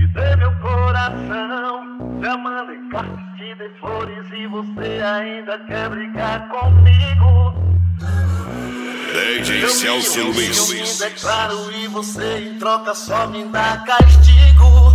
dei meu coração, já mandei cartas, te dei flores e você ainda quer brigar comigo. DJ Celso Luiz. Eu me declaro e você em troca só me dá castigo.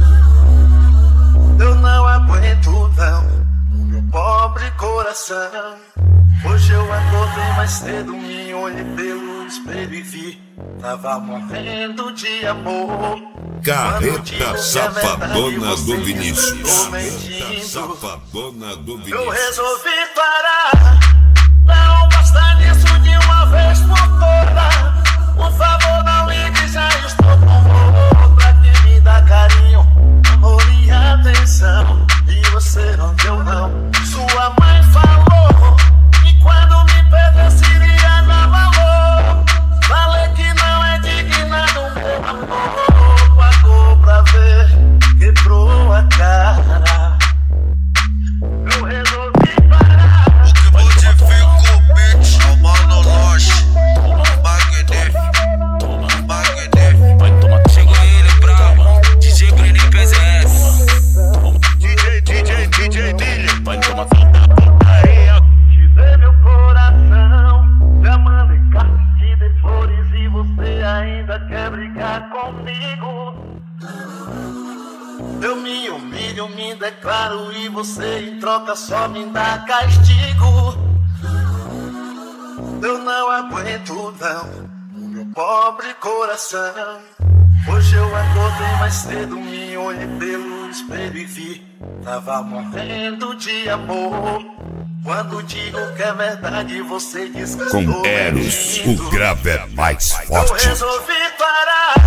Eu não aguento não, meu pobre coração. Hoje eu acordei mais cedo, me olhei pelo espelho e vi, tava morrendo de amor. Carreta Safadona do Vinícius. Carreta Safadona do Vinícius. Eu resolvi parar, não basta nisso de uma vez por todas. Por favor não ligue, já estou com outra que me dá carinho, amor e atenção. E você não deu não, sua mãe falou que quando me perdesse iria dar valor. Falei que não é digna do meu amor, pagou pra ver, quebrou a cara. Eu resolvi parar. O que modificou o beat é o Mano Loche, magnífico. Chegou ele bravo, DJ Green PZS. DJ Nilly. Te dei meu coração, já mandei cartas, te dei flores e você ainda quer brigar comigo. Eu me humilho, me declaro e você em troca só me dá castigo. Eu não aguento não, meu pobre coração. Hoje eu acordei mais cedo, me olhei pelo espelho e vi, tava morrendo de amor. Quando digo que é verdade, você diz que Com estou Eros, mentindo. o grave é mais Eu forte. resolvi parar,